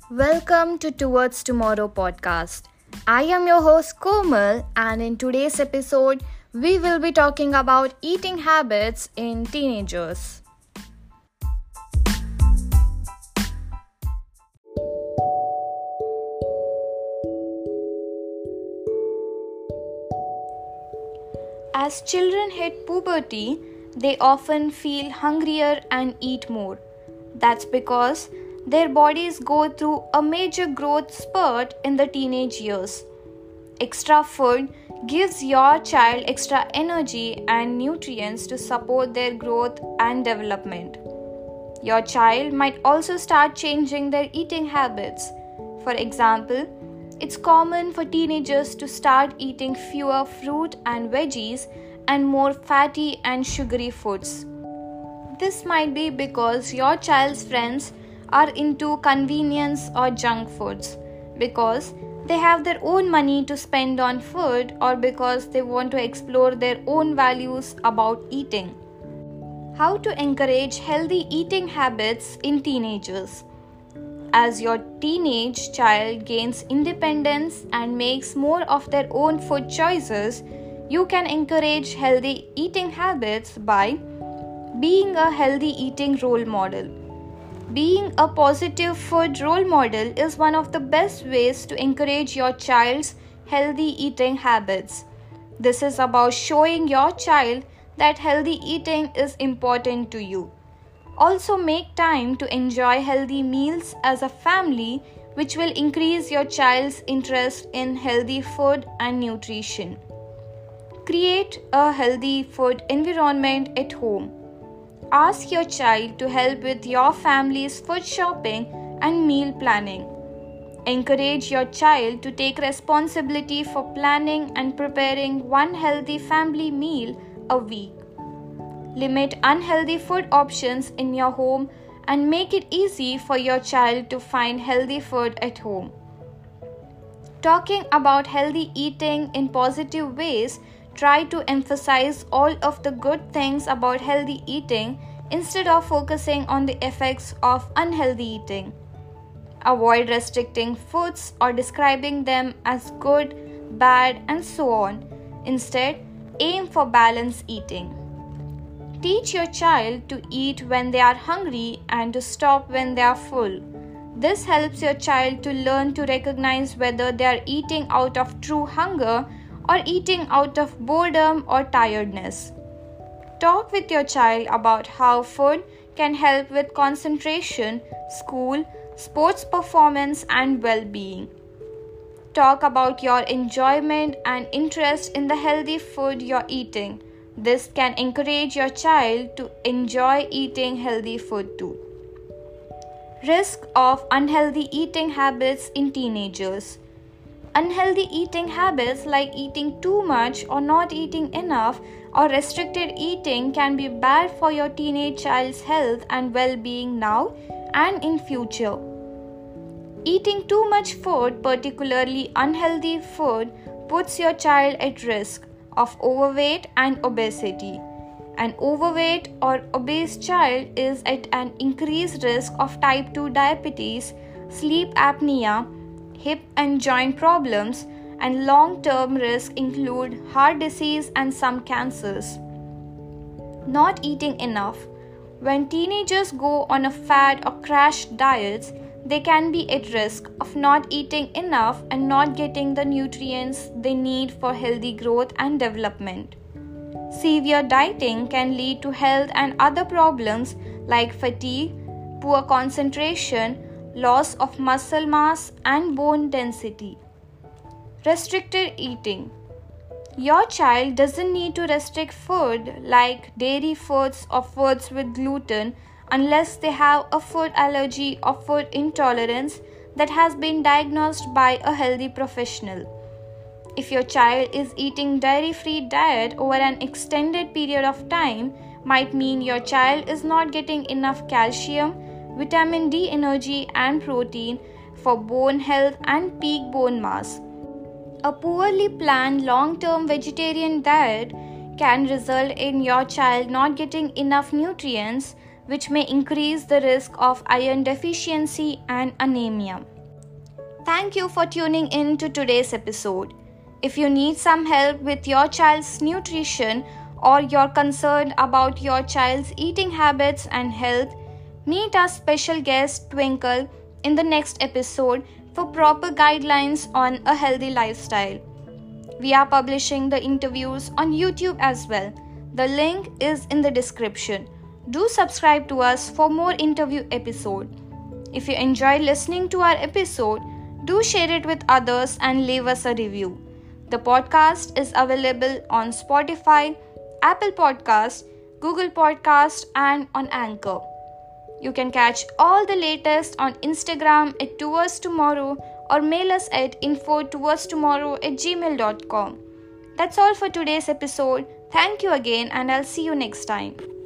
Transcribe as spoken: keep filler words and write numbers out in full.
Welcome to Towards Tomorrow podcast. I am your host Komal, and in today's episode, we will be talking about eating habits in teenagers. As children hit puberty, they often feel hungrier and eat more. That's because their bodies go through a major growth spurt in the teenage years. Extra food gives your child extra energy and nutrients to support their growth and development. Your child might also start changing their eating habits. For example, it's common for teenagers to start eating fewer fruit and veggies and more fatty and sugary foods. This might be because your child's friends are into convenience or junk foods, because they have their own money to spend on food, or because they want to explore their own values about eating. How to encourage healthy eating habits in teenagers? As your teenage child gains independence and makes more of their own food choices, you can encourage healthy eating habits by being a healthy eating role model. Being a positive food role model is one of the best ways to encourage your child's healthy eating habits. This is about showing your child that healthy eating is important to you. Also, make time to enjoy healthy meals as a family, which will increase your child's interest in healthy food and nutrition. Create a healthy food environment at home. Ask your child to help with your family's food shopping and meal planning. Encourage your child to take responsibility for planning and preparing one healthy family meal a week. Limit unhealthy food options in your home and make it easy for your child to find healthy food at home. Talking about healthy eating in positive ways, try to emphasize all of the good things about healthy eating instead of focusing on the effects of unhealthy eating. Avoid restricting foods or describing them as good, bad, and so on. Instead, aim for balanced eating. Teach your child to eat when they are hungry and to stop when they are full. This helps your child to learn to recognize whether they are eating out of true hunger or eating out of boredom or tiredness. Talk with your child about how food can help with concentration, school, sports performance, and well-being. Talk about your enjoyment and interest in the healthy food you're eating. This can encourage your child to enjoy eating healthy food too. Risk of unhealthy eating habits in teenagers. Unhealthy eating habits like eating too much or not eating enough or restricted eating can be bad for your teenage child's health and well-being now and in future. Eating too much food, particularly unhealthy food, puts your child at risk of overweight and obesity. An overweight or obese child is at an increased risk of type two diabetes, sleep apnea, hip and joint problems, and long-term risks include heart disease and some cancers. Not eating enough. When teenagers go on a fad or crash diets, they can be at risk of not eating enough and not getting the nutrients they need for healthy growth and development. Severe dieting can lead to health and other problems like fatigue, poor concentration, loss of muscle mass, and bone density. Restricted eating. Your child doesn't need to restrict food like dairy foods or foods with gluten unless they have a food allergy or food intolerance that has been diagnosed by a healthy professional. If your child is eating dairy-free diet over an extended period of time, might mean your child is not getting enough calcium, vitamin D energy, and protein for bone health and peak bone mass. A poorly planned long-term vegetarian diet can result in your child not getting enough nutrients, which may increase the risk of iron deficiency and anemia. Thank you for tuning in to today's episode. If you need some help with your child's nutrition or you're concerned about your child's eating habits and health, meet our special guest Twinkle in the next episode for proper guidelines on a healthy lifestyle. We are publishing the interviews on YouTube as well. The link is in the description. Do subscribe to us for more interview episodes. If you enjoyed listening to our episode, do share it with others and leave us a review. The podcast is available on Spotify, Apple Podcasts, Google Podcasts, and on Anchor. You can catch all the latest on Instagram at Towards Tomorrow or mail us at info towards tomorrow at gmail dot com. That's all for today's episode. Thank you again, and I'll see you next time.